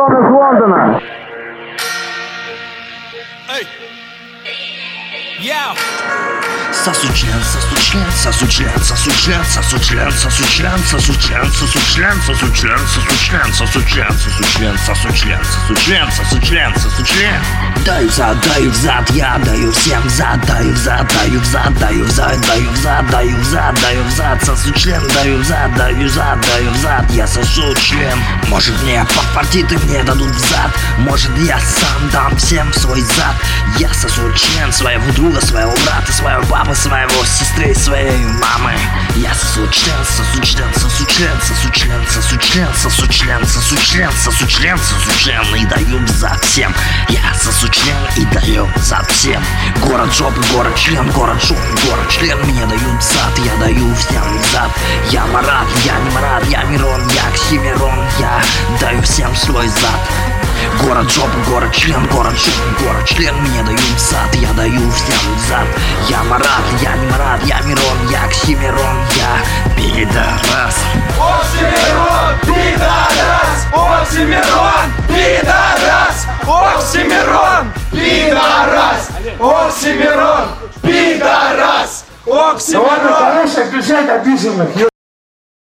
Мирон из Лондона. Сосучлен, сосучлен, сосучлен, сосучлен, сосучлен, сосучлен, сосучлен, сосучлен, сосучлен, сосучлен, сосучлен, сосучлен, сосучлен, сосучлен, сосучлен, сосучлен. Даю взад, я даю всем взад, даю взад, даю взад, даю взад, даю взад, даю взад, даю взад, сосучлен, даю взад, даю взад, даю взад, я сосу член. Может мне подфартит и мне дадут взад, может я сам дам всем свой зад. Я сосу член своего друга, своего брата, своего папы, своего сестры, своей мамы. Я сосу член, сосу член, сосу член, сосу член, сосу член, сосу член, сосу член, сосу член, сосу член и даю взад всем. Я сосу член и даю взад всем. Город жопы, город член, город жопы, город член. Мне дают взад, я даю всем взад. Я Марат, я не Марат, я Мирон, я Оксимирон. Я даю всем свой зад. Город жопы, город член, город жопы, город член. Мне дают взад, я даю всем взад. Я Марат, я не Марат, я Мирон, я Оксимирон. Я пидорас. Оксимирон, пидорас! Оксимирон, пидорас! Оксимирон, пидорас! Оксимирон, пидорас! Оксимирон! Давай, конечно, бежать обиженных.